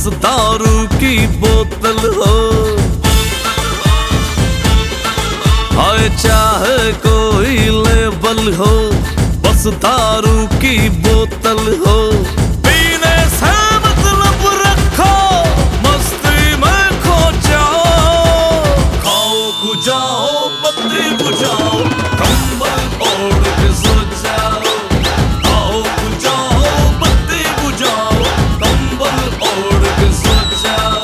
बस दारू की बोतल हो। हाय चाहे कोई लेबल हो, बस दारू की बोतल हो। पीने से मतलब रखो, मस्ती में खो जाओ। खाओ बुझाओ बत्ती बुझाओ, कंबल ओढ़ के सो जाओ। खाओ बुझाओ बत्ती बुझाओ, कंबल ओढ़ के सो जाओ।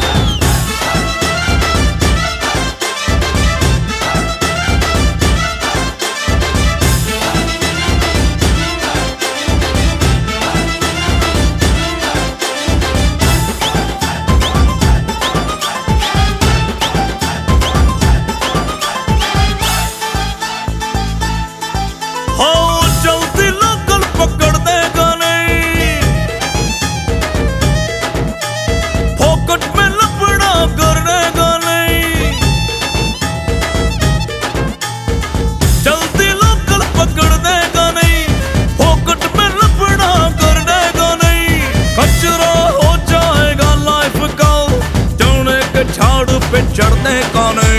जल्दी लोकल पकड़ देगा नहीं, फोकट में लपड़ा कर देगा नहीं। जल्दी लोकल पकड़ देगा नहीं, फोकट में लपड़ा कर देगा नहीं। कचरा हो जाएगा लाइफ का, जौने के झाड़ पे चढ़ने का नहीं।